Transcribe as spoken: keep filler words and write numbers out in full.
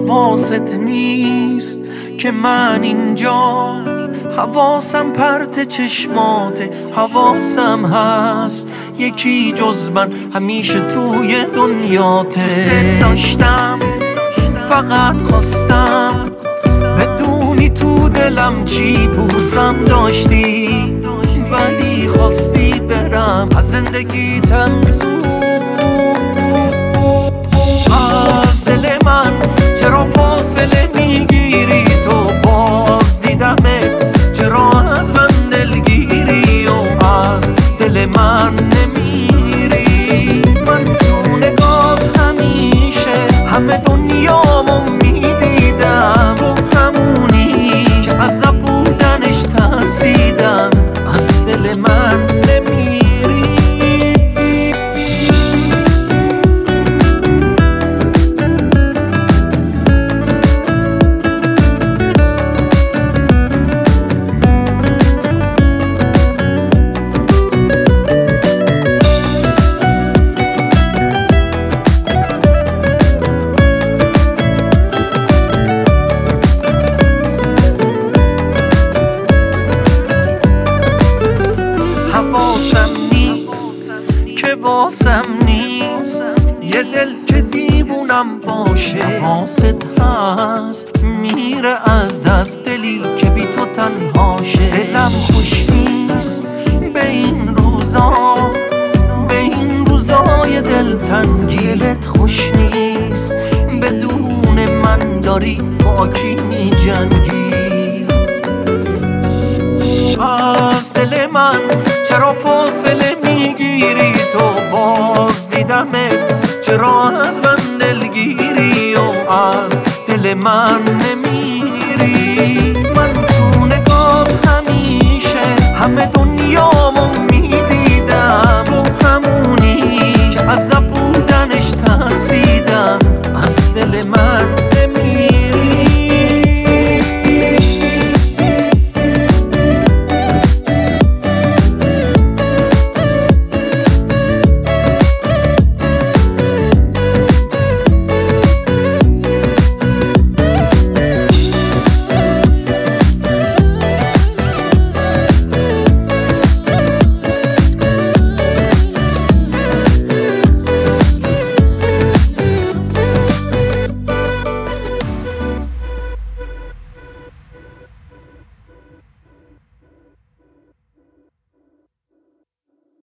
حواست نیست که من اینجا، حواسم پرت چشماته، حواسم هست یکی جز من همیشه توی دنیاته. دوست داشتم فقط خواستم بدونی تو دلم چی بوسم داشتی، ولی خواستی برم از زندگیتم زود. از دل من چرا فاصله میگیری تو؟ باز دیدمت چرا از من دلگیری و از دل من نمیری؟ من تو نگات همیشه همه دنیامو میدیدم، تو همونی که از نبودنش ترسیدم، از دل من نمیری. حواسم نیست که واسم نیست یه دل که دیوونم باشه، حواست هست میره از دست دلی که بی تو تنهاشه. دلم خوش نیست به این روزا، به این روزای دلتنگی. دلت خوش نیست بدون من داری با کی می جنگی؟ از دل من چرا فاصله میگیری تو؟ باز دیدمت چرا از من دلگیری و از دل من نمیری؟